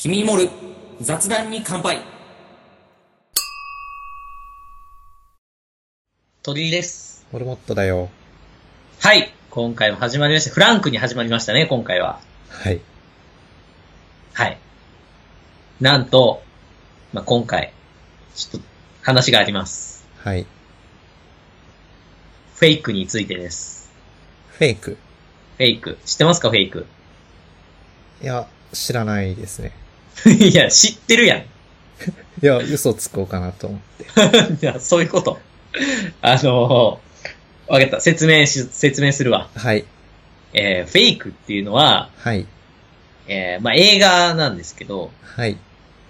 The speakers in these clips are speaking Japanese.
君に盛る雑談に乾杯。鳥居です。 モルモットだよ。 はい。今回も始まりました。フランクに始まりましたね、今回は。 はい。 はい。なんと、今回、ちょっと話があります。 はい。 フェイクについてです。 フェイク。 フェイク。知ってますか、フェイク。 いや、知らないですね。 いや、知ってるやん。 いや、嘘つこうかなと思って。 いや、そういうこと。わかった。説明するわ。 はい。 フェイクっていうのは、 はい。 映画なんですけど、 はい。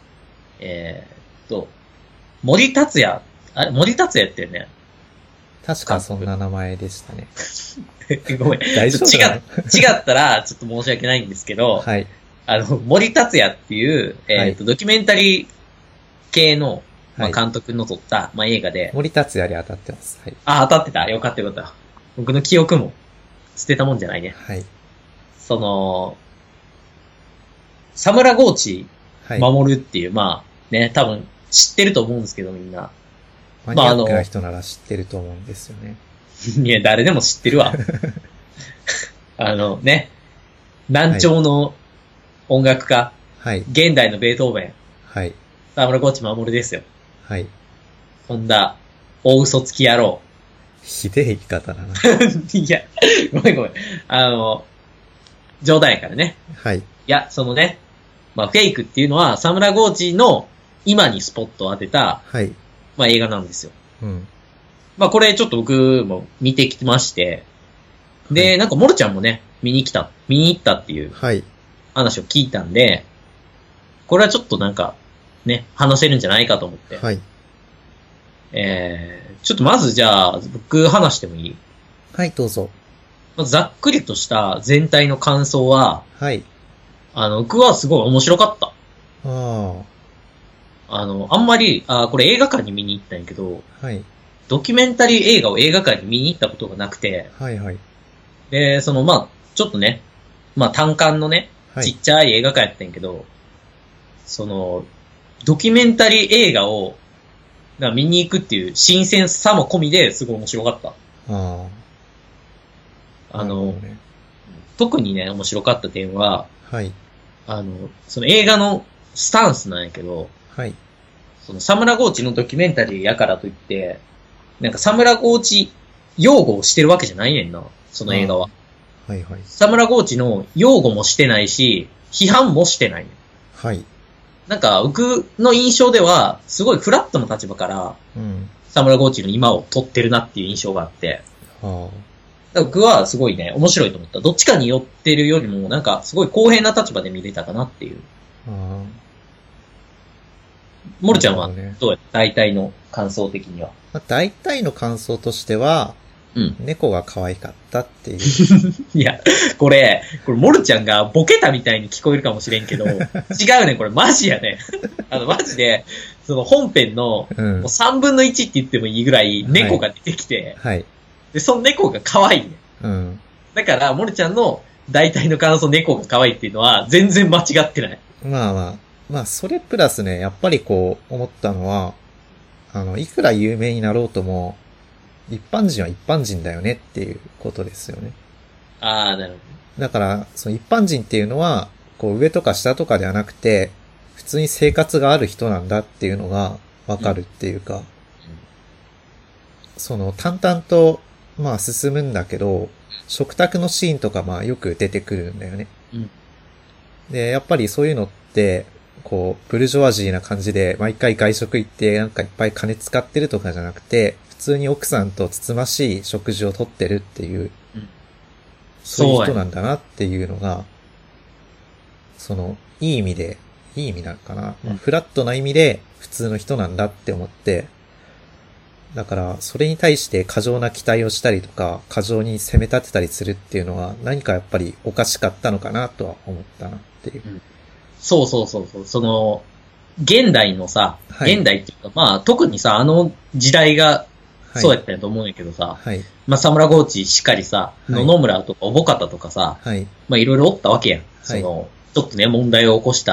森達也、森達也ってよね。 確かそんな名前でしたね。 ごめん。 大丈夫違ったら、ちょっと申し訳ないんですけど、 はい。 森達也っていう、 はい、 ドキュメンタリー系の、 はい、 監督の撮った、映画で。 森達也に当たってます。はい。 あ、当たってた。よかったよかった。僕の記憶も捨てたもんじゃないね。 はい。 サムラゴーチはい。 守るっていう、多分知ってると思うんですけど、みんな。 マニアックな人なら知ってると思うんですよね。 いや、誰でも知ってるわ。難聴の音楽家。 はい。 現代のベートーベン。 はい。 沢村コーチ守ですよ。 はい。 そんな、大嘘つき野郎。 ひでえ言い方だな。 いや、ごめん。冗談やからね。 はい。 いや、フェイクっていうのは、沢村コーチの今にスポットを当てた、 はい。 映画なんですよ。 うん。 これちょっと僕も見てきまして、で、 はい、 モルちゃんもね、見に行ったっていう、話を聞いたんで、これはちょっと話せるんじゃないかと思って。 はい。 ちょっとまずじゃあ、僕話してもいい？ はい、どうぞ。 まずざっくりとした全体の感想は、 はい。 僕はすごい面白かった。 あんまり、これ映画館に見に行ったんやけど、 はい。 ドキュメンタリー映画を映画館に見に行ったことがなくて、 はいはい。 で、ちょっとね、単館のね、 はい、 ちっちゃい映画館やったんやけど、ドキュメンタリー映画を、見に行くっていう新鮮さも込みですごい面白かった。 ね、 特にね、面白かった点は、 はい。 その映画のスタンスなんやけど、 はい。 サムラゴーチのドキュメンタリーやからといって、サムラゴーチ擁護をしてるわけじの映画は。 はいはい。 サムラゴーチの擁護もしてないし、批判もしてない。 はい。 僕の印象では、すごいフラットの立場から、サムラゴーチの今を撮ってるなっていう印象があって、僕はすごいね、面白いと思った。どっちかに寄ってるよりも、すごい公平な立場で見れたかなっていう。モルちゃんはどうやった？大体の感想的には。 大体の感想としては、猫が可愛かったっていう。 いや、これ、モルちゃんがボケたみたいに聞こえるかもしれんけど、違うね、これマジやね。マジで、本編の、もう3分の1って言ってもいいぐらい猫が出てきて、 はい。 で、その猫が可愛いね。だから、モルちゃんの大体の感想猫が可愛いっていうのは全然間違ってない。 それプラスね、やっぱり思ったのは、いくら有名になろうとも、一般人は一般人だよねっていうことですよね。 なるほど。だから、その一般人っていうのは、上とか下とかではなくて、普通に生活がある人なんだっていうのがわかるっていうか、淡々と、進むんだけど、食卓のシーンとかよく出てくるんだよね。で、やっぱりそういうのって、ブルジョワジーな感じで、毎回外食行っていっぱい金使ってるとかじゃなくて、普通に奥さんとつつましい食事をとってるっていう、そういう人なんだなっていうのが、いい意味なのかな、フラットな意味で普通の人なんだって思って、だから、それに対して過剰な期待をしたりとか、過剰に責め立てたりするっていうのは、何かやっぱりおかしかったのかなとは思ったなっていう。 そう。現代のさ、現代っていうか、特にさ、時代が、そうやったんやと思うんやけどさ、サムラゴーチしっかりさ、野々村とかおぼかたとかさ、いろいろおったわけやん。ちょっとね、問題を起こした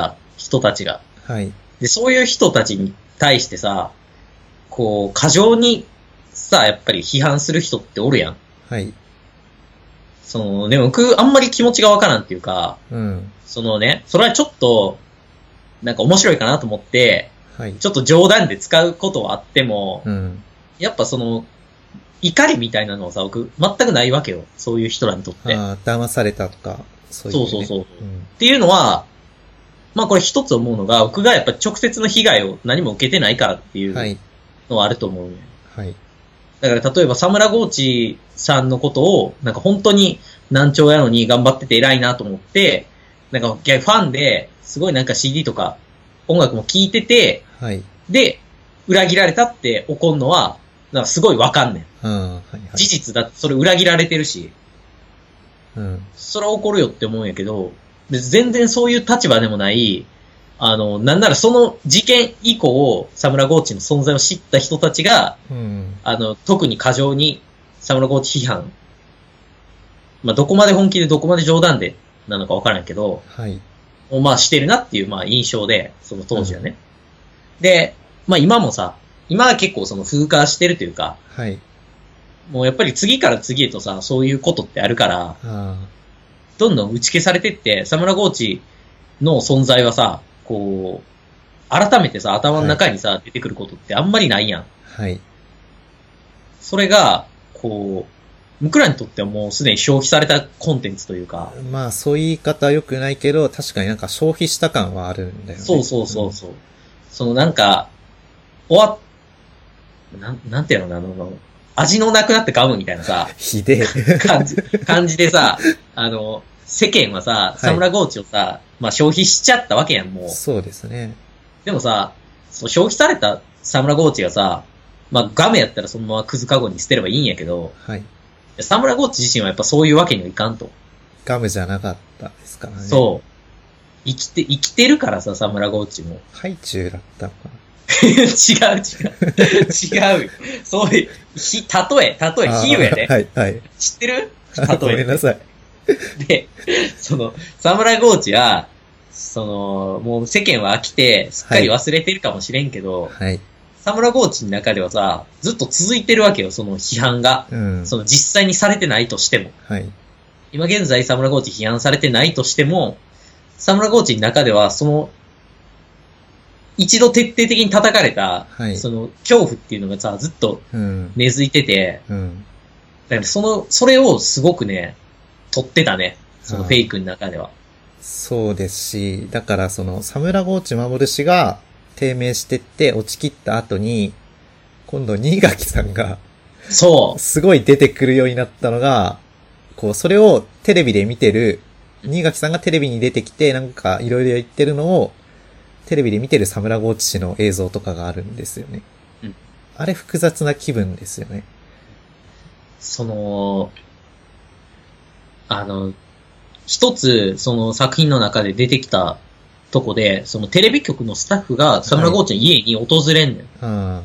人たちが。 はい。 で、そういう人たちに対してさ、こう、過剰にさ、やっぱり批判する人っておるやん。 はい。 でも僕、あんまり気持ちがわからんっていうか、 うん。 それはちょっと、なんか面白いかなと思って、 はい。 ちょっと冗談で使うことはあっても、 うん。 やっぱ怒りみたいなのはさ、僕、全くないわけよ。そういう人らにとって。 ああ、騙されたとか、そういう、ね。 そう。っていうのは、まあこれ一つ思うのが、僕がやっぱ直接の被害を何も受けてないからっていうのはあると思うね。 はい。 だから例えば、サムラゴーチさんのことを、なんか本当に難聴やのに頑張ってて偉いなと思って、なんかファンで、すごいなんか CD とか音楽も聴いてて、 はい。 で、裏切られたって怒るのは、なんかすごいわかんねん。 はいはい、 事実だってそれ裏切られてるし、 うん。 それは怒るよって思うんやけど、全然そういう立場でもない、なんならその事件以降、サムラゴーチの存在を知った人たちが、 うん、 特に過剰にサムラゴーチ批判、まあ、どこまで本気でどこまで冗談でなのかわからないけど、 はい。 まあ、してるなっていう、まあ、印象で、その当時はね。で、まあ、今は結構風化してるというか、 はい。 もうやっぱり次から次へとさ、そういうことってあるから、どんどん打ち消されてって、サムラゴーチの存在はさ、こう、改めてさ、頭の中にさ、出てくることってあんまりないやん。 はい。 それが、こう、僕らにとってはもうすでに消費されたコンテンツというか。 まあ、そういう言い方は良くないけど、確かになんか消費した感はあるんだよね。 そう。なんか、なんていうの、味のなくなってガムみたいなさ、 ひでえ感じでさ、世間はさ、サムラゴーチをさ、まあ消費しちゃったわけやん、もう。 そうですね。 でもさ、消費されたサムラゴーチがさ、まあガムやったらそのままクズカゴに捨てればいいんやけど、 はい。 サムラゴーチ自身はやっぱそういうわけにはいかんと。 ガムじゃなかったですからね。 そう。生きてるからさ、サムラゴーチも。 ハイチュウだったのかな。 違う。そういう、例え、比喩やで。 はい。 知ってる例え。 ごめんなさい。 で、サムラゴーチは、もう世間は飽きて、すっかり忘れてるかもしれんけど、 はい。 サムラゴーチの中ではさ、ずっと続いてるわけよ、その批判が。 うん。 実際にされてないとしても。 はい。 今現在サムラゴーチ批判されてないとしても、サムラゴーチの中では、一度徹底的に叩かれた、 はい、 恐怖っていうのがさ、ずっと根付いてて、だからそれをすごくね、取ってたね。そのフェイクの中では。 そうですし、だからサムラゴーチ守氏が低迷してって落ち切った後に、今度新垣さんが、 そう。 すごい出てくるようになったのが、それをテレビで見てる、新垣さんがテレビに出てきて、なんかいろいろ言ってるのを、テレビで見てるサムラゴーチ氏の映像とかがあるんですよね。 うん。 あれ複雑な気分ですよね。 一つ、作品の中で出てきたとこで、テレビ局のスタッフがサムラゴーチの家に訪れんねん。 はい、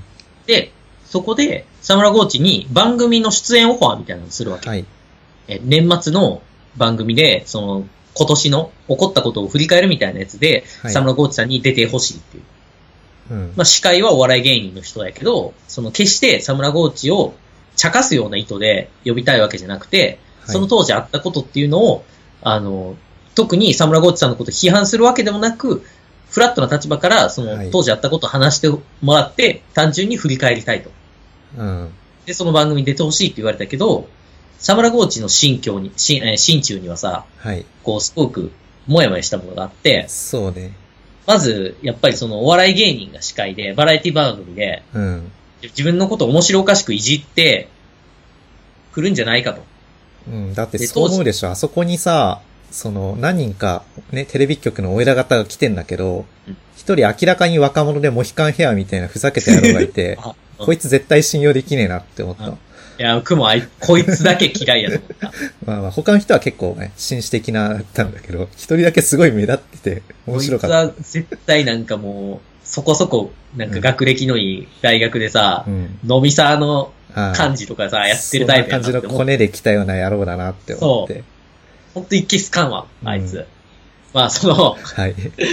で、そこで、サムラゴーチに番組の出演オファーみたいなのをするわけ。 はい。 年末の番組で、今年の起こったことを振り返るみたいなやつで、はい、サムラゴーチさんに出てほしいっていう。 うん、 まあ、司会はお笑い芸人の人やけど、決してサムラゴーチを茶化すような意図で呼びたいわけじゃなくて、はい、その当時あったことっていうのを、特にサムラゴーチさんのことを批判するわけでもなく、フラットな立場から、当時あったことを話してもらって、単純に振り返りたいと。 うん、 で、その番組に出てほしいって言われたけど、サムラゴーチの心中にはさ、 はい、 すごくもやもやしたものがあって、 そうね。 まず、やっぱりお笑い芸人が司会で、バラエティ番組で、 うん、 自分のことを面白おかしくいじってくるんじゃないかと。 うん、だってそう思うでしょ。あそこにさ、何人か、ね、テレビ局のお偉方が来てんだけど、一、人明らかに若者でモヒカンヘアみたいなふざけた野郎がいて、こいつ絶対信用できねえなって思った。 いや、僕もこいつだけ嫌いやと思った。 まあ他の人は結構ね、紳士的なだったんだけど、一人だけすごい目立ってて、面白かった。 こいつは絶対なんかもう、そこそこ、なんか学歴のいい大学でさ、飲みサーの感じとかさ、やってるタイプやなって思って。 そんな感じのコネで来たような野郎だなって思って。 そう。ほんと一気すかんわ、あいつ。まあはい。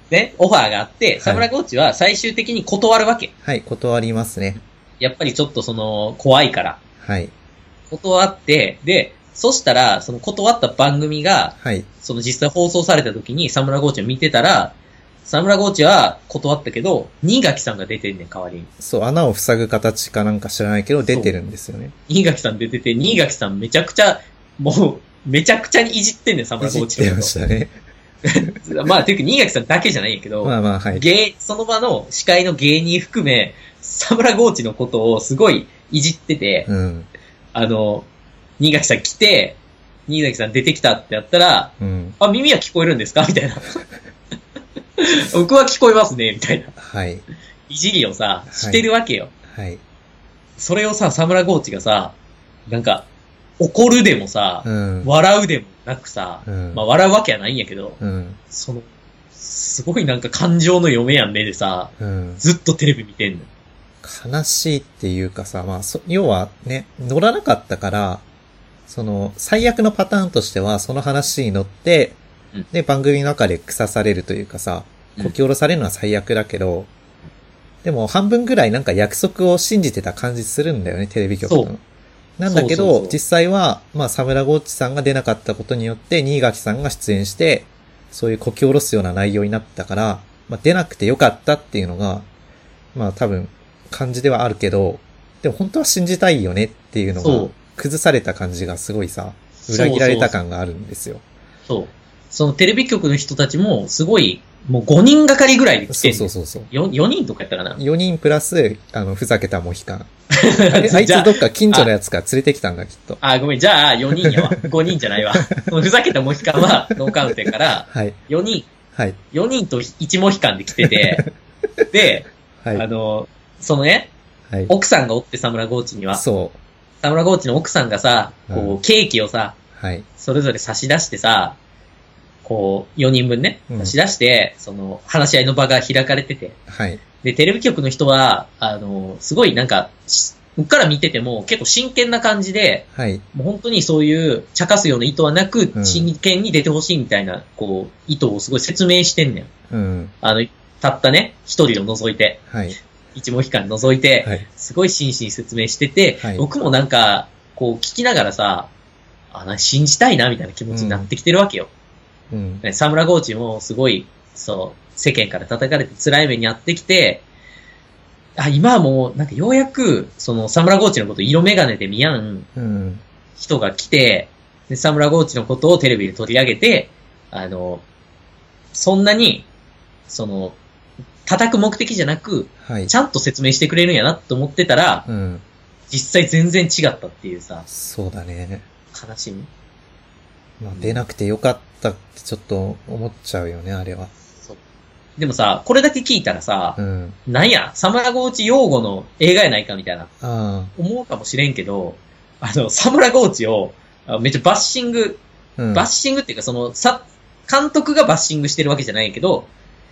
ね、オファーがあって、サムラゴーチは最終的に断るわけ。 はい、断りますね。 やっぱりちょっと怖いから。 はい。 断って、で、そしたら、その断った番組が、 はい。 その実際放送された時にサムラゴーチを見てたら、サムラゴーチは断ったけど、新垣さんが出てんねん、代わりに。 そう、穴を塞ぐ形かなんか知らないけど、出てるんですよね。 新垣さん出てて、新垣さんめちゃくちゃにいじってんねん、サムラゴーチのこと。 いじってましたね。 まあ、ていうか新垣さんだけじゃないんやけど、 まあまあ、はい。 その場の司会の芸人含め、サムラゴーチのことをすごいいじってて、 うん。 新垣さん来て、新垣さん出てきたってやったら、 うん。 あ、耳は聞こえるんですかみたいな。僕は聞こえますね、みたいな。 はい。 いじりをさ、してるわけよ。 はい。 それをさ、サムラゴーチがさ、なんか、怒るでもさ、 うん、 笑うでもなくさ、 うん、 まあ笑うわけはないんやけど、 うん、 すごいなんか感情の読めやんねでさ、 うん、 ずっとテレビ見てんの。悲しいっていうかさ、まあ要はね、乗らなかったから、最悪のパターンとしては、その話に乗って、うん、で、番組の中で腐されるというかさ、こき下ろされるのは最悪だけど、うん、でも半分ぐらいなんか約束を信じてた感じするんだよね、テレビ局の。そうなんだけど、そう実際は、まあ、サムラゴーチさんが出なかったことによって、新垣さんが出演して、そういうこき下ろすような内容になったから、まあ、出なくてよかったっていうのが、まあ、多分、感じではあるけど、でも本当は信じたいよねっていうのが、崩された感じがすごいさ、裏切られた感があるんですよ。 そう。そのテレビ局の人たちも、すごい、もう5人がかりぐらいで来てる。 そう。 4人とかやったかな ?4 人プラス、ふざけたモヒカン。あいつどっか近所のやつから連れてきたんだ、きっと。 ごめん。じゃあ、4人やわ。5人じゃないわ。ふざけたモヒカンは、ノーカウントやから、 はい。 4人。 はい。 4人と1モヒカンで来てて、で、はい。そのね、はい。奥さんがおって、サムラゴーチには。 そう。 サムラゴーチの奥さんがさ、こう、ケーキをさ、 はい。 それぞれ差し出してさ、こう、4人分ね、差し出して、話し合いの場が開かれてて。 はい。 で、テレビ局の人は、すごいなんか、僕から見てても結構真剣な感じで、 はい。 もう本当にそういう茶化すような意図はなく、真剣に出てほしいみたいな、こう、意図をすごい説明してんねん。 うん。 たったね、一人を除いて。 はい。 一モヒカン除いて、はい。すごい真摯に説明してて、はい。僕もなんか、こう聞きながらさ、信じたいなみたいな気持ちになってきてるわけよ。うん。ね、サムラゴーチもすごい、世間から叩かれて辛い目にあってきて、今はもう、なんかようやく、サムラゴーチのこと色眼鏡で見やん人が来て、で、サムラゴーチのことをテレビで取り上げて、そんなに、叩く目的じゃなく、はい、ちゃんと説明してくれるんやなと思ってたら、うん、実際全然違ったっていうさ。 そうだね。 悲しみ。 まあ、出なくてよかったってちょっと思っちゃうよね、あれは。 でもさ、これだけ聞いたらさ、うん、なんや、サムラゴーチ用語の映画やないかみたいな、思うかもしれんけど、サムラゴーチを、めっちゃバッシング、バッシングっていうか監督がバッシングしてるわけじゃないけど、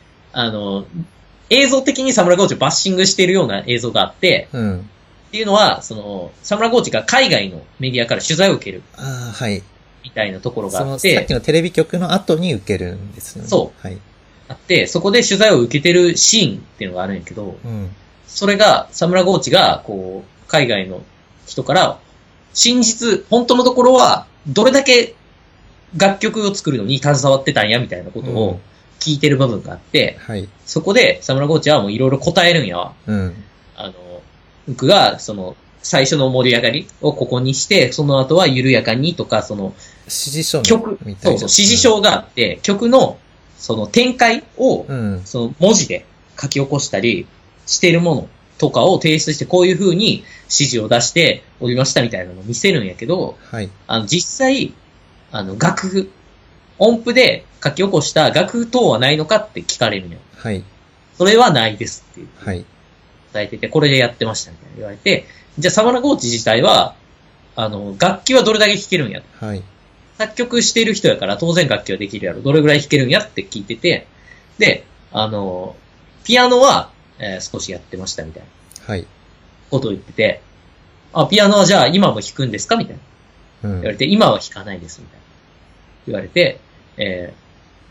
映像的にサムラゴーチをバッシングしてるような映像があって、うん、っていうのは、サムラゴーチが海外のメディアから取材を受ける。 はい。 みたいなところがあって。 さっきのテレビ局の後に受けるんですよね。 そう。はい。あって、そこで取材を受けてるシーンっていうのがあるんやけど、うん、それが、サムラゴーチが、こう、海外の人から、本当のところは、どれだけ楽曲を作るのに携わってたんや、みたいなことを聞いてる部分があって、はい、そこで、サムラゴーチはもういろいろ答えるんやわ。うん、僕が、最初の盛り上がりをここにして、その後は緩やかにとか、 指示書みたいな。そう、指示書があって、曲の、展開を、文字で書き起こしたりしているものとかを提出して、こういう風に指示を出しておりましたみたいなのを見せるんやけど、はい、実際、楽譜、音符で書き起こした楽譜等はないのかって聞かれるのよ。はい。それはないですっていう。はい。伝えてて、これでやってましたみたいな言われて、じゃあサムラゴーチ自体は、楽器はどれだけ弾けるんや。はい。作曲してる人やから当然楽器はできるやろ。どれぐらい弾けるんやって聞いてて、で、ピアノは、少しやってましたみたいな。はい。ことを言ってて、ピアノはじゃあ今も弾くんですかみたいな。言われて、今は弾かないですみたいな。言われて、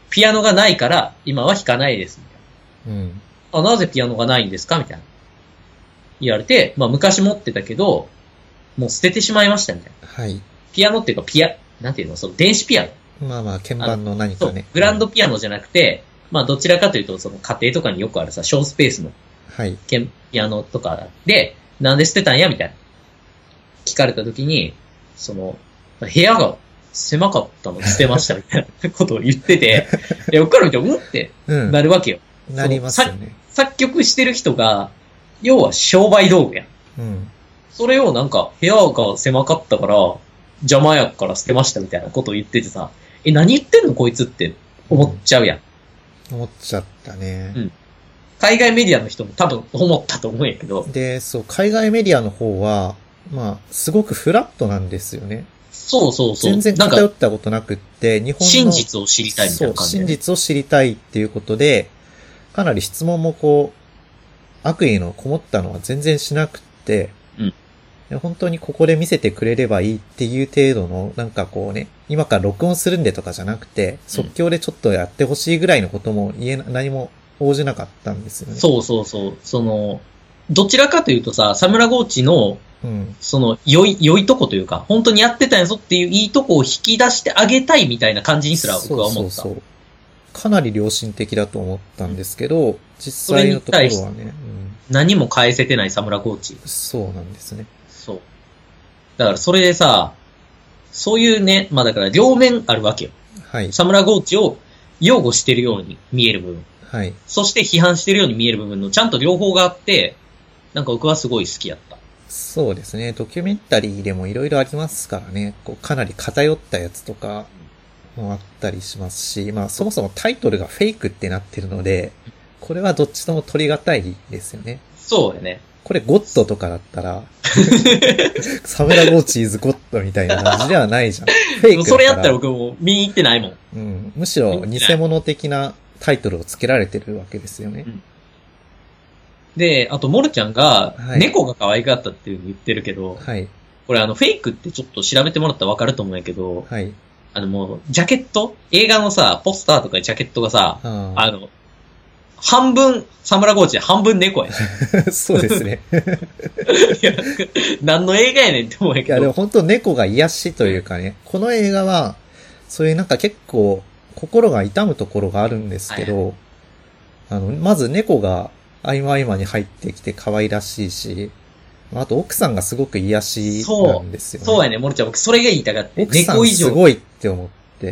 ピアノがないから今は弾かないです。 みたいな。 なぜピアノがないんですかみたいな。言われて、昔持ってたけど、もう捨ててしまいましたみたいな。 はい。 ピアノっていうかなんていうの、その電子ピアノ。 鍵盤の何かね。 グランドピアノじゃなくて、どちらかというと、その家庭とかによくあるさ、小スペースの、 はい。 ピアノとかで、なんで捨てたんやみたいな。聞かれたときに、部屋が狭かったの捨てましたみたいなことを言ってて、僕から見ても、ってなるわけよ。 なりますよね。 作曲してる人が、要は商売道具やん。それを部屋が狭かったから、邪魔やから捨てましたみたいなことを言っててさ、何言ってんのこいつって思っちゃうやん。 思っちゃったね。 海外メディアの人も多分思ったと思うんやけど。 で、海外メディアの方は、すごくフラットなんですよね。 そう。 全然偏ったことなくって、日本の真実を知りたいみたいな感じ、 真実を知りたいっていうことで、かなり質問も悪意のこもったのは全然しなくって、本当にここで見せてくれればいいっていう程度の、今から録音するんでとかじゃなくて、即興でちょっとやってほしいぐらいのことも何も応じなかったんですよね。 そう。どちらかというとさ、サムラゴーチの、良いとこというか、本当にやってたんやぞっていういいとこを引き出してあげたいみたいな感じにすら僕は思った。 そう。かなり良心的だと思ったんですけど、実際のところはね。 何も返せてないサムラゴーチ。 そうなんですね。 そう。だからそれでさ、そういうね、だから両面あるわけよ。 はい。 サムラゴーチを擁護してるように見える部分。 はい。 そして批判してるように見える部分のちゃんと両方があって、僕はすごい好きやった。 そうですね。ドキュメンタリーでもいろいろありますからね。かなり偏ったやつとかもあったりしますし、そもそもタイトルがフェイクってなってるので、これはどっちとも取り難いですよね。 そうやね。 これゴッドとかだったら、サムラゴーチーズゴッドみたいな感じではないじゃん。フェイクだから。 それやったら僕も見に行ってないもん。むしろ偽物的なタイトルを付けられてるわけですよね。 で、あと、モルちゃんが、猫が可愛かったっていうの言ってるけど、 はい。 これフェイクってちょっと調べてもらったらわかると思うんやけど、 はい。 もう、ジャケット映画のさ、ポスターとかジャケットがさ、半分、サムラゴーチで半分猫や。 そうですね。 いや、何の映画やねんって思うんやけど。 いや、でも本当猫が癒しというかね、この映画は、そういう結構、心が痛むところがあるんですけど、まず猫が合間合間に入ってきて可愛らしいし、あと奥さんがすごく癒しなんですよね。 そうやね、モルちゃん。僕それが言いたかった。 奥さんすごいって思って。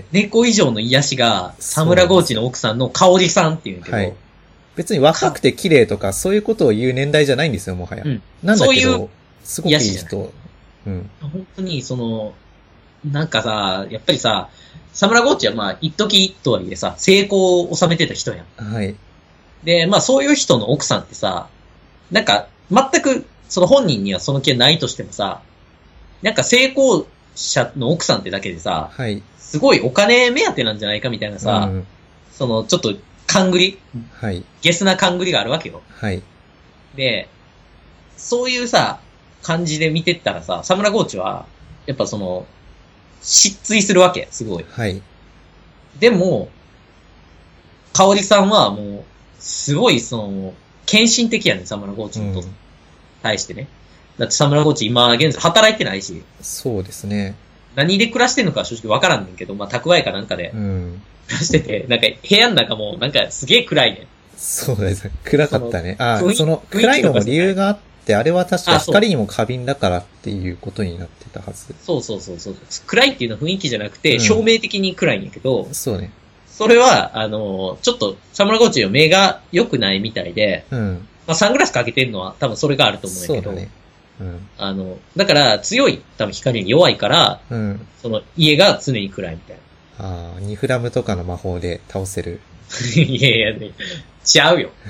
猫以上の癒しが、サムラゴーチの奥さんの香織さんっていうんだけど、はい、 別に若くて綺麗とかそういうことを言う年代じゃないんですよ、もはや。なんだけど、そういうすごくいい人。 本当にさ、やっぱりさ、サムラゴーチは一時とはいえさ、成功を収めてた人やん。 はい。 で、そういう人の奥さんってさ、全く、本人にはその気はないとしてもさ、成功者の奥さんってだけでさ、 はい。 すごいお金目当てなんじゃないかみたいなさ、ちょっと、勘繰り、 はい。 ゲスな勘繰りがあるわけよ。 はい。 で、そういうさ、感じで見てったらさ、サムラゴーチは、やっぱ失墜するわけ、すごい。 はい。 でも、香織さんはもう、すごい献身的やね、サムラゴーチに対してね。だってサムラゴーチ今現在働いてないし。 そうですね。 何で暮らしてんのか正直わからんねんけど、蓄えかなんかで。暮らしてて、部屋の中もすげえ暗いね。 そうですね。暗かったね。暗いのも理由があって、あれは確か光にも過敏だからっていうことになってたはず。 そう。暗いっていうのは雰囲気じゃなくて、照明的に暗いんやけど。 そうね。 それは、ちょっと、サムラゴーチの目が良くないみたいで、サングラスかけてるのは多分それがあると思うんやけど、 そうだね。 だから強い多分光に弱いから、家が常に暗いみたいな。2フラムとかの魔法で倒せる。 いや、ちゃうよ。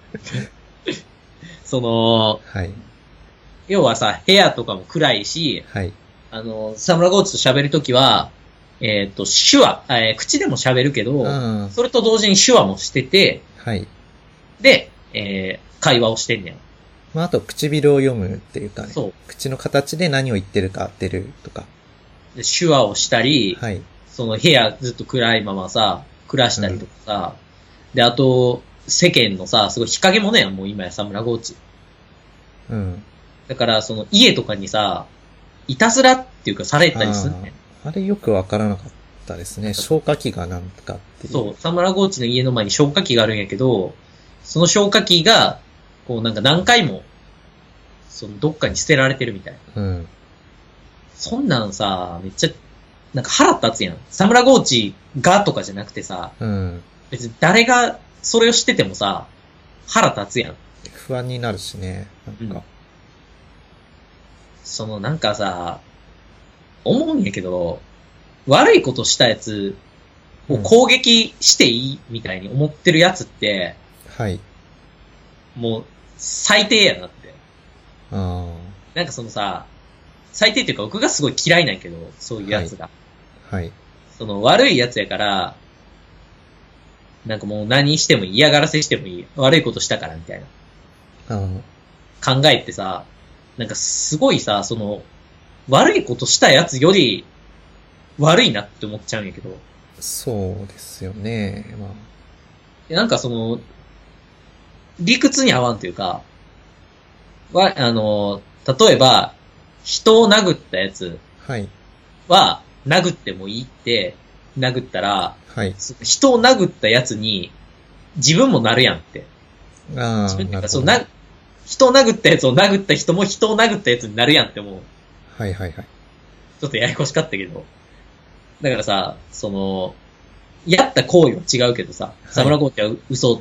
はい。 要はさ、部屋とかも暗いし、 はい。 サムラゴーチと喋るときは、手話、口でも喋るけど、それと同時に手話もしてて、 はい。 で、会話をしてんねん。 あと唇を読むっていうかね。 そう。 口の形で何を言ってるか当てるとか。 で手話をしたり、 はい。 部屋ずっと暗いままさ、 暮らしたりとかさ、で、あと、世間のさ、すごい日陰者やん、もう今や沢村ゴーチ。 うん。 だから、その家とかにさ、いたずらっていうかされたりするね。 あれよくわからなかったですね。消火器がなんかっていう。 そう、沢村ゴーチの家の前に消火器があるんやけど、その消火器が、こうなんか何回も、そのどっかに捨てられてるみたいな。 うん。 そんなんさ、めっちゃ、なんか腹立つやん。沢村ゴーチがとかじゃなくてさ、 うん。 別に誰がそれを知っててもさ、腹立つやん。 不安になるしね。なんか。うん、 そのなんかさ、思うんやけど、悪いことしたやつを攻撃していいみたいに思ってるやつって、 はい。 もう、最低やなって。 ああ。 なんかそのさ、最低っていうか僕がすごい嫌いなんやけど、そういうやつが。 はい。はい、 その悪いやつやから、なんかもう何してもいい、嫌がらせしてもいい、悪いことしたからみたいな。考えてさ、なんかすごいさ、その、悪いことしたやつより悪いなって思っちゃうんやけど。 そうですよね。まあ。なんかその、理屈に合わんというか、例えば、人を殴ったやつは、殴ってもいいって殴ったら、 はい、 人を殴ったやつに自分もなるやんって。 ああ、 なるほど。人を殴ったやつを殴った人も人を殴ったやつになるやんって思う。 はいはいはい。 ちょっとややこしかったけど。だからさ、その、やった行為は違うけどさ、沢村コーチは嘘、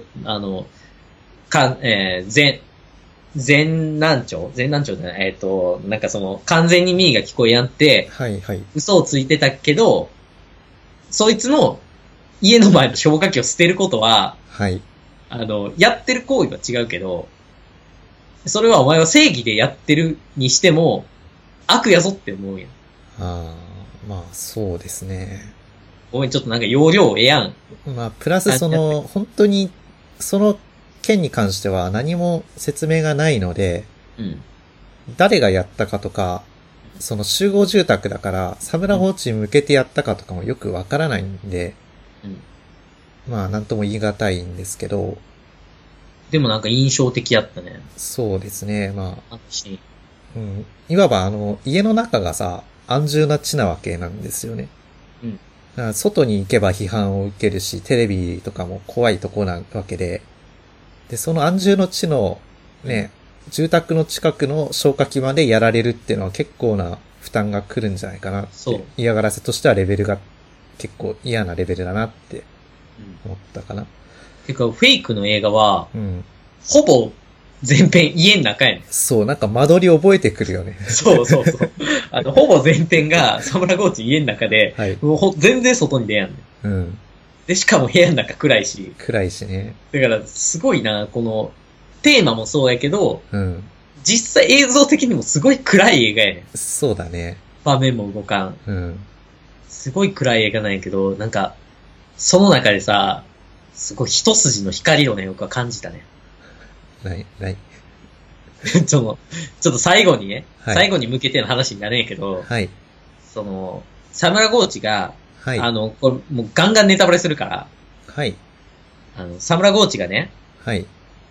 全難聴じゃない、なんかその、完全に耳が聞こえやんって、 はいはい。 嘘をついてたけど、そいつの家の前の消火器を捨てることは、 はい。 やってる行為は違うけど、それはお前は正義でやってるにしても、悪やぞって思うやん。 ああ、まあそうですね。 ごめん、ちょっとなんか容量えやん。 まあ、プラスその、本当に、その件に関しては何も説明がないので、 うん。 誰がやったかとか、その集合住宅だから、サムラゴーチに向けてやったかとかもよくわからないんで、 うん。 まあ、なんとも言い難いんですけど。 でもなんか印象的やったね。 そうですね、まあ。 私。 うん。いわば家の中がさ、安住な地なわけなんですよね。 うん。 だから外に行けば批判を受けるし、テレビとかも怖いとこなわけで、で、その安住の地の、ね、住宅の近くの消火器までやられるっていうのは結構な負担が来るんじゃないかなって。 そう。 嫌がらせとしてはレベルが結構嫌なレベルだなって思ったかな。 てか、フェイクの映画は、 うん。 ほぼ全編家の中やねん。 そう、なんか間取り覚えてくるよね。 そうそうそう。ほぼ全編がサムラゴーチ家の中で、 はい、 もう全然外に出やんねん。 うん。 で、しかも部屋の中暗いし。 暗いしね。 だから、すごいな、この、テーマもそうやけど、 うん。 実際映像的にもすごい暗い映画やねん。 そうだね。 場面も動かん。 うん。 すごい暗い映画なんやけど、なんか、その中でさ、すごい一筋の光をね、僕は感じたね。 ない。 ちょっと最後にね、 はい、 最後に向けての話になるんやけど、 はい。 その、サムラゴーチが、 はい。 これもうガンガンネタバレするから、 はい。 サムラゴーチがね、 はい。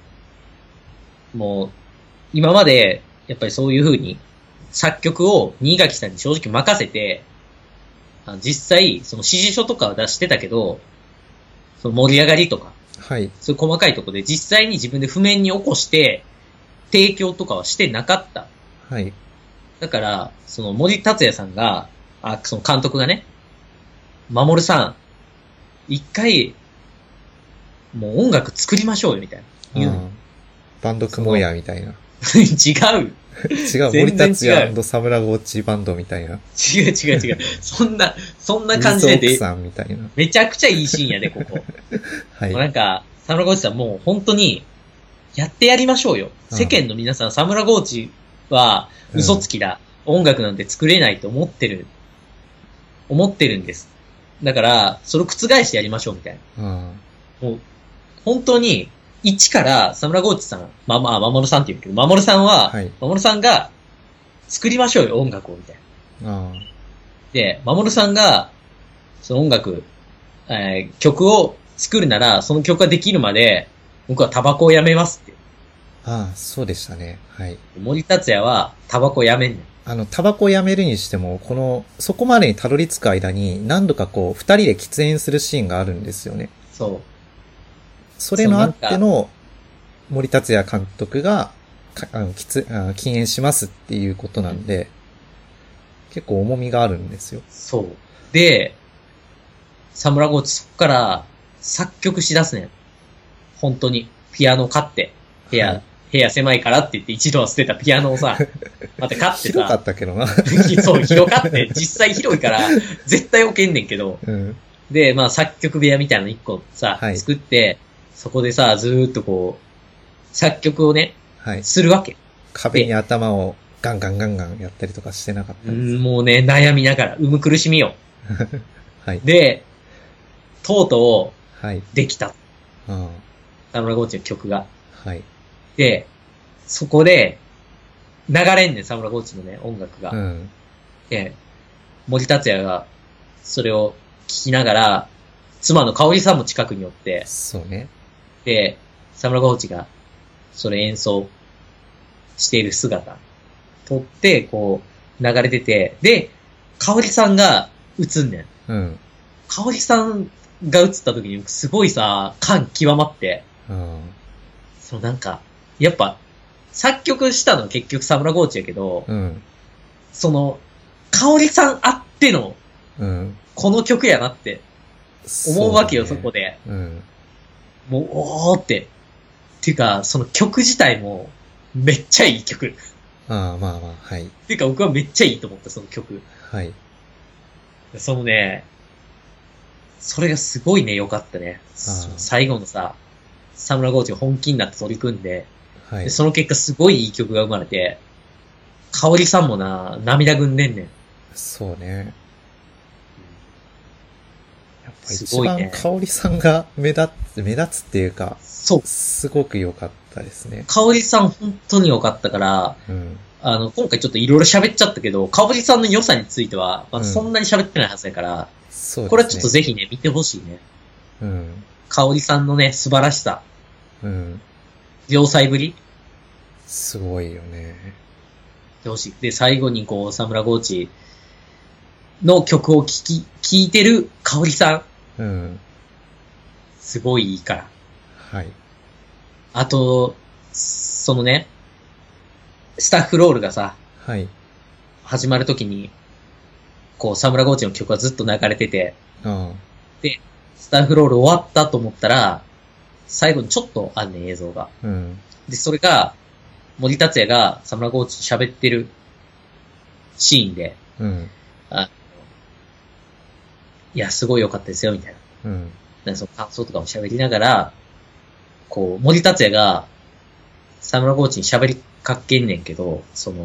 もう、今まで、やっぱりそういう風に、作曲を新垣さんに正直任せて、実際、その指示書とかは出してたけど、その盛り上がりとか、 はい。 そういう細かいところで実際に自分で譜面に起こして、提供とかはしてなかった。 はい。 だから、その森達也さんが、その監督がね、守さん、一回、もう音楽作りましょうよ、みたいな。言うの。 バンド組もうや、みたいな。 違う。 違う、森達也&サムラゴーチバンドみたいな。 違う。そんな感じで。 さんみたいな。 めちゃくちゃいいシーンやで、ここ。 はい。 なんか、サムラゴーチさんもう本当に、やってやりましょうよ。世間の皆さん、サムラゴーチは嘘つきだ。音楽なんて作れないと思ってるんです。だから、それを覆してやりましょう、みたいな。もう、本当に、一からサムラゴーチさん、守さんって言うけど、守さんは、 はい、 守さんが、作りましょうよ、音楽を、みたいな。で、守さんが、その音楽曲を作るなら、その曲ができるまで、僕はタバコをやめますって。 ああ、そうでしたね。はい。 森達也はタバコやめんねん。 タバコやめるにしても、そこまでにたどり着く間に、何度か二人で喫煙するシーンがあるんですよね。 そう。 それのあっての、森達也監督が、禁煙しますっていうことなんで、結構重みがあるんですよ。 そう。で、サムラゴーチそっから作曲しだすねん。本当に。ピアノ買って。部屋狭いからって言って一度は捨てたピアノをさ、また買ってさ。 広かったけどな。 そう、広かって。実際広いから、絶対置けんねんけど。 うん、 で、まあ作曲部屋みたいなの一個さ、はい、作って、そこでさ、ずーっと作曲をね、はい、するわけ。 壁に頭をガンガンやったりとかしてなかったんです。 もうね、悩みながら、苦しみよ。はい。で、とうとう、できた。はい、サムラゴーチの曲が。はい。で、そこで、流れんねん、サムラゴーチのね、音楽が。うん。で、森達也が、それを聴きながら、妻の香織さんも近くに寄って、 そうね。 で、サムラゴーチが、それ演奏している姿、撮って、流れてて、で、香織さんが映んねん。うん。香織さんが映った時に、すごいさ、感極まって、うん。なんか、やっぱ、作曲したのは結局サムラゴーチやけど、うん。香織さんあっての、うん。この曲やなって、思うわけよ、そこで。うん。もう、おーって。っていうか、その曲自体も、めっちゃいい曲。 ああ、まあまあ、はい。 っていうか、僕はめっちゃいいと思った、その曲。 はい。 それがすごいね、良かったね。最後のさ、サムラゴーチが本気になって取り組んで、はい、でその結果すごいいい曲が生まれて、香織さんもな、涙ぐんでんねん。 そうね。やっぱ一番香織さんが目立つっていうか、そう。すごく良かったですね。 香織さん本当に良かったから、うん、今回ちょっといろいろ喋っちゃったけど、香織さんの良さについては、まあ、そんなに喋ってないはずだから、そうですね。これはちょっとぜひね、見てほしいね。うん。香織さんのね、素晴らしさ。うん。要塞ぶりすごいよね。 で、最後にサムラゴーチの曲を聴いてる香織さん。うん。すごいいいから。はい。あと、スタッフロールがさ、はい。始まるときに、サムラゴーチの曲がずっと流れてて、で、スタッフロール終わったと思ったら、最後にちょっとあんねん、映像が。うん。で、それが、森達也がサムラゴーチと喋ってるシーンで、うん。いや、すごい良かったですよ、みたいな。うん。その感想とかも喋りながら、森達也が、サムラゴーチに喋りかけんねんけど、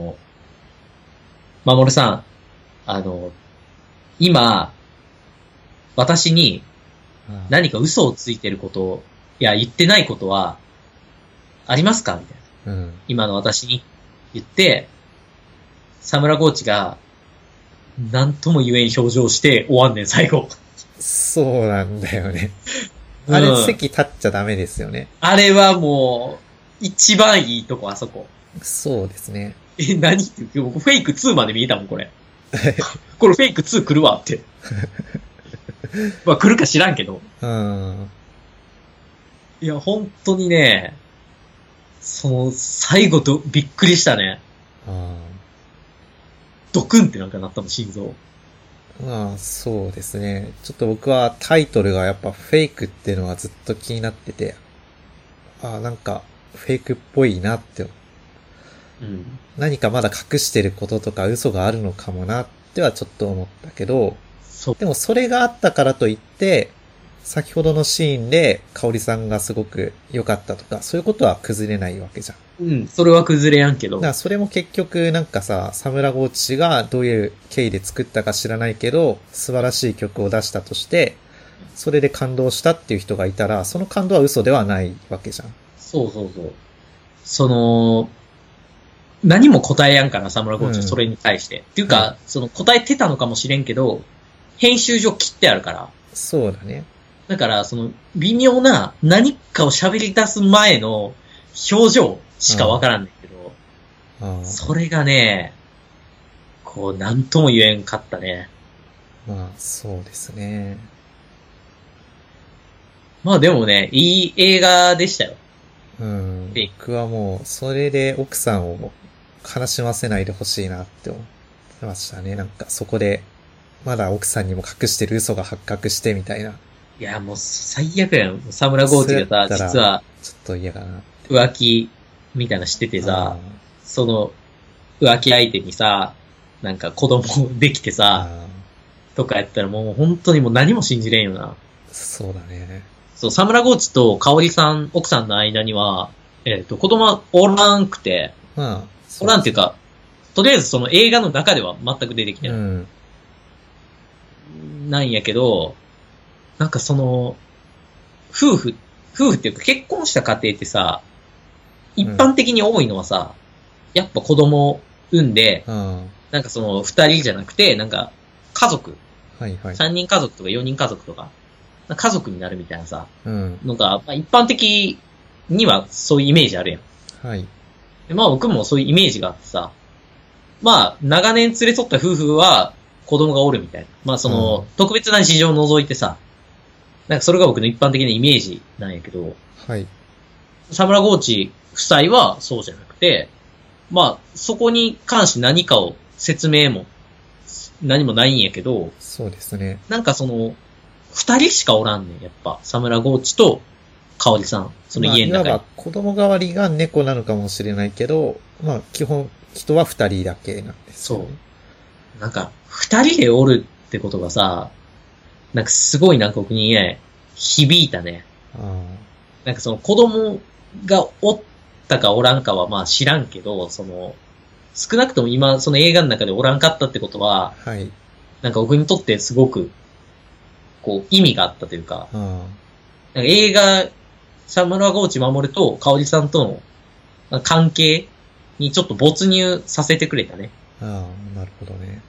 守さん、今、私に何か嘘をついてること、いや、言ってないことは、ありますかみたいな。うん。今の私に言って、サムラゴーチが、なんとも言えん表情して終わんねん、最後。 そうなんだよね。あれ、席立っちゃダメですよね。 あれはもう、一番いいとこ、あそこ。 そうですね。 何って言って、僕フェイク2まで見えたもん、これ。これフェイク2来るわって。まあ来るか知らんけど。うん。いや、本当にね、最後とびっくりしたね。ドクンってなんかなったの、心臓。 まあ、そうですね。ちょっと僕はタイトルがやっぱフェイクっていうのはずっと気になってて、なんかフェイクっぽいなって。うん。何かまだ隠してることとか嘘があるのかもなってはちょっと思ったけど、でもそれがあったからといって、先ほどのシーンで香織さんがすごく良かったとか、そういうことは崩れないわけじゃん。 うん、それは崩れやんけど。 だからそれも結局なんかさ、サムラゴーチがどういう経緯で作ったか知らないけど、素晴らしい曲を出したとして、それで感動したっていう人がいたら、その感動は嘘ではないわけじゃん。 そうそうそう。何も答えやんから、サムラゴーチはそれに対して。っていうか、答えてたのかもしれんけど、編集上切ってあるから。 そうだね。 だから、その、微妙な何かを喋り出す前の表情しかわからんねんけど、それがね、こう、なんとも言えんかったね。 まあ、そうですね。 まあでもね、いい映画でしたよ。 うん。僕はもう、それで奥さんを悲しませないでほしいなって思ってましたね。なんか、そこで、まだ奥さんにも隠してる嘘が発覚してみたいな。 いや、もう最悪やん。サムラゴーチがさ、実は、 ちょっと嫌だな。 浮気みたいなしててさ、その浮気相手にさ、なんか子供できてさ、とかやったらもう本当にもう何も信じれんよな。 そうだね。 そう、サムラゴーチと香織さん、奥さんの間には、子供はおらんくて、おらんっていうか、とりあえずその映画の中では全く出てきてない。なんやけど、なんかその、夫婦っていうか結婚した家庭ってさ、一般的に多いのはさ、やっぱ子供産んで、なんかその二人じゃなくて、なんか家族、三人家族とか四人家族とか、家族になるみたいなさ、のが、まあ、一般的にはそういうイメージあるやん。 はい。 でまあ僕もそういうイメージがあってさ、まあ長年連れ添った夫婦は子供がおるみたいな。まあその、特別な事情を除いてさ、なんかそれが僕の一般的なイメージなんやけど、 はい。 サムラゴーチ夫妻はそうじゃなくて、まあそこに関して何かを説明も何もないんやけど、 そうですね。 なんかその、二人しかおらんねん、やっぱ。サムラゴーチと香織さん。その家の中に。 まあ、子供代わりが猫なのかもしれないけど、まあ基本人は二人だけなんですよね。そう。 なんか、二人でおるってことがさ、なんかすごいなんか僕にね、響いたね。なんかその子供がおったかおらんかはまあ知らんけど、その、少なくとも今その映画の中でおらんかったってことは、 はい。 なんか僕にとってすごく、こう意味があったというか、なんか映画、サムラゴーチ守ると香織さんとの関係にちょっと没入させてくれたね。 なるほどね。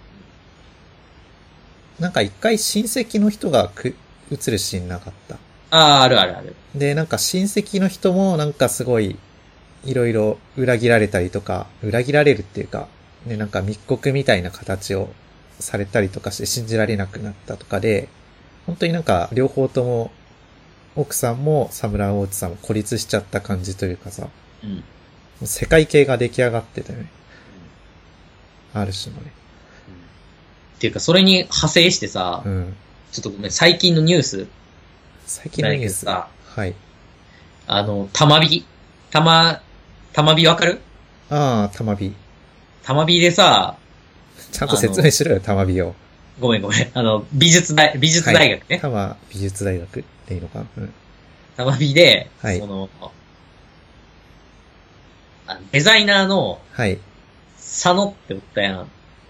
なんか一回親戚の人が映るシーンなかった。 あるあるある。 で、なんか親戚の人もなんかすごい、いろいろ裏切られたりとか、裏切られるっていうか、ね、なんか密告みたいな形をされたりとかして信じられなくなったとかで、本当になんか両方とも、奥さんもサムラゴーチさんも孤立しちゃった感じというかさ、世界系が出来上がってたよね。ある種のね。 っていうか、それに派生してさ、ちょっとごめん、最近のニュース。 最近のニュースさ、はい。 たまびわかる？ たまび。 たまびでさ、 ちゃんと説明しろよ、たまびを。 ごめん。美術大学ね。 たま美術大学でいいのかな。 たまびで、 はい、 その、デザイナーの、 はい。 佐野っておったやん。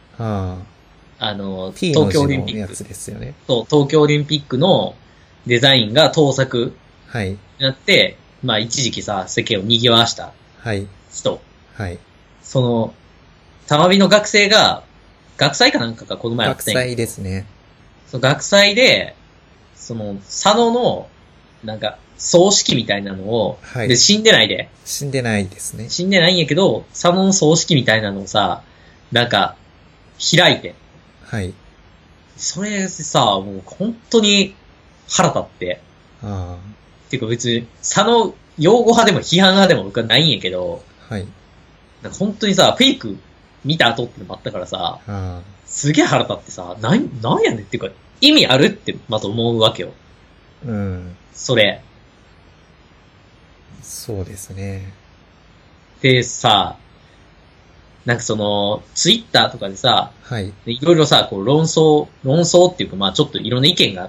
東京オリンピック。 やつですよね。 そう、東京オリンピックのデザインが盗作。 はい。 になって、まあ一時期さ、世間を賑わした人。 はい。 その、たまびの学生が、学祭かなんかがこの前あったんや。 学祭ですね。 その学祭で、その、佐野の、なんか、葬式みたいなのを、 はい。 で、死んでないで。 死んでないですね。 死んでないんやけど、佐野の葬式みたいなのをさ、なんか、開いて。 はい。 それさ、もう本当に腹立って。っていうか別に、佐野、擁護派でも批判派でも僕はないんやけど、 はい。 なんか本当にさ、フェイク見た後ってのもあったからさ、すげえ腹立ってさ、なんやねんっていうか、意味あるってまず思うわけよ。それ。 そうですね。 でさ、なんかその、ツイッターとかでさ、 はい。 いろいろさ、こう論争っていうかまあちょっといろんな意見があって、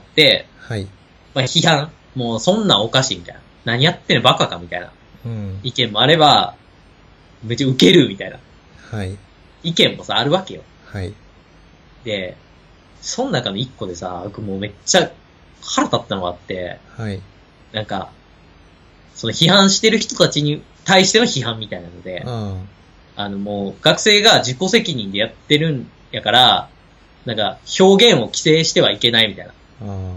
はい。 まあ批判、もうそんなんおかしいみたいな。何やってんのバカかみたいな。意見もあれば、めっちゃウケるみたいな。 はい。 意見もさ、あるわけよ。 はい。 で、その中の一個でさ、僕もうめっちゃ腹立ったのがあって、 はい。 なんか、その批判してる人たちに対しての批判みたいなので、もう学生が自己責任でやってるんやから、なんか表現を規制してはいけないみたいな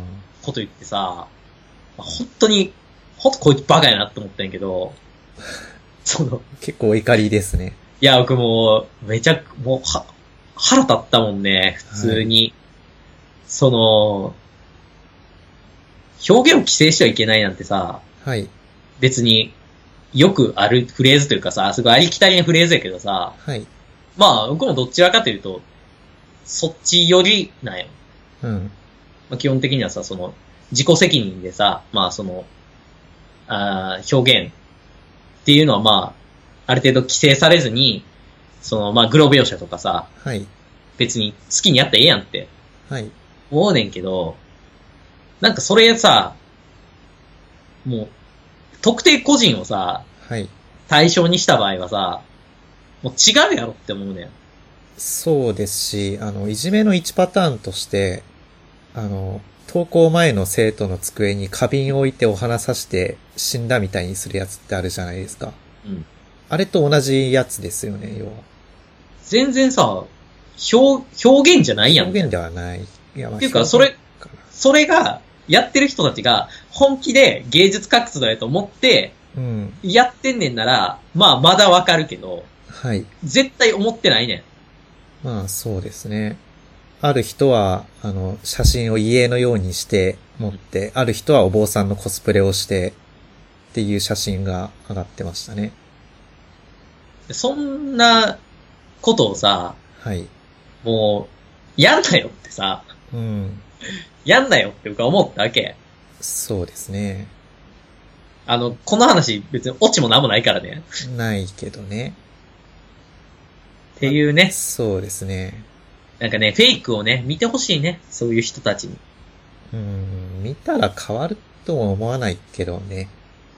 こと言ってさ、本当こいつバカやなって思ったんやけど、 結構怒りですね。 いや、僕もう、腹立ったもんね、普通に。はい、表現を規制してはいけないなんてさ、 はい。 別によくあるフレーズというかさ、すごいありきたりなフレーズやけどさ、 はい。 まあ、僕もどっちらかというと、そっちよりなんよ。 うん。 まあ、基本的にはさ、自己責任でさ、まあ表現っていうのはまあ、ある程度規制されずに、まあ、グロ描写とかさ、 はい。 別に好きにやったらええやんって。 はい。 思うねんけど、なんかそれさ、もう、特定個人をさ、 はい。 対象にした場合はさ、もう違うやろって思うねん。 そうですし、いじめの1パターンとして、登校前の生徒の机に花瓶を置いてお花さして死んだみたいにするやつってあるじゃないですか。 うん。あれと同じやつですよね、要は。 全然さ、表現じゃないやん。 表現ではない。いや、まあ、 っていうか、それが、やってる人たちが本気で芸術活動やと思って、やってんねんなら、まあまだわかるけど、 はい。 絶対思ってないねん。まあそうですね。ある人は、写真を遺影のようにして持って、ある人はお坊さんのコスプレをして、っていう写真が上がってましたね。 そんなことをさ、 はい。 もう、やんなよってさ、 うん。 やんなよって僕は思ったわけ。 そうですね。 この話別にオチもなんもないからね。 ないけどね。 っていうね。 そうですね。 なんかね、フェイクをね、見てほしいね。そういう人たちに。 見たら変わるとは思わないけどね。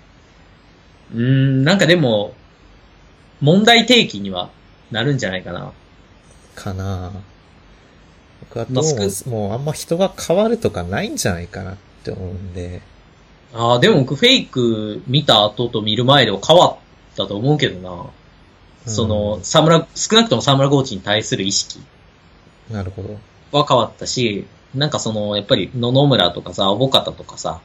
なんかでも、問題提起にはなるんじゃないかな。 かな僕はどうもうあんま人が変わるとかないんじゃないかなって思うんで。 でも僕フェイク見た後と見る前では変わったと思うけどな。少なくとも沢村コーチに対する意識。 なるほど。 は変わったし、なんかやっぱり野々村とかさ、おぼかたとかさ、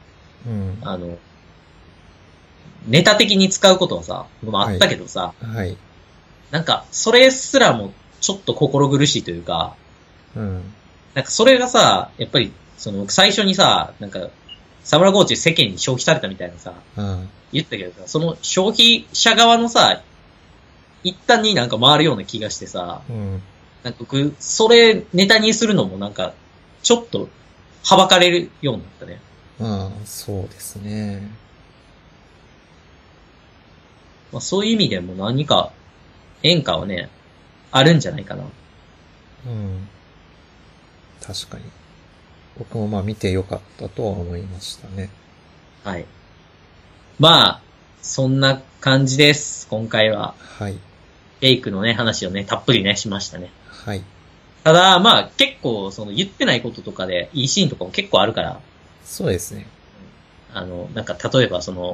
ネタ的に使うことはさ、もあったけどさ、 はい。 なんか、それすらもちょっと心苦しいというか、なんかそれがさ、やっぱり、最初にさ、なんか、沢村コーチ世間に消費されたみたいなさ、言ったけどさ、その消費者側のさ、一旦になんか回るような気がしてさ、なんか僕、それネタにするのもなんか、ちょっと、はばかれるようになったね。 そうですね。 まあそういう意味でも何か、変化はね、あるんじゃないかな。 確かに。僕もまあ見てよかったとは思いましたね。 はい。まあ、そんな感じです、今回は。 はい。 フェイクのね、話をね、たっぷりね、しましたね。 はい。 ただ、まあ、結構、言ってないこととかで、いいシーンとかも結構あるから。 そうですね。 なんか、例えば、ちょっ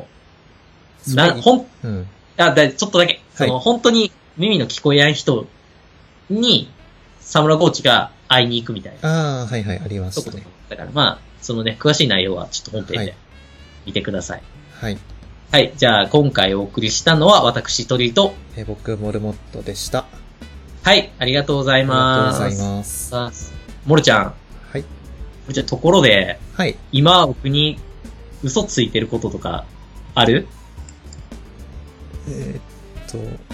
とだけ、本当に耳の聞こえない人に、沢村コーチが会いに行くみたいな。 はいはい、ありましたね。 だからまあ、詳しい内容はちょっと本編で見てください。 はい。 はい、じゃあ今回お送りしたのは私、鳥と、 僕、モルモットでした。 はい、ありがとうございます。 ありがとうございます。 モルちゃん。 はい。 モルちゃん、ところで、 はい。 今僕に嘘ついてることとか、ある？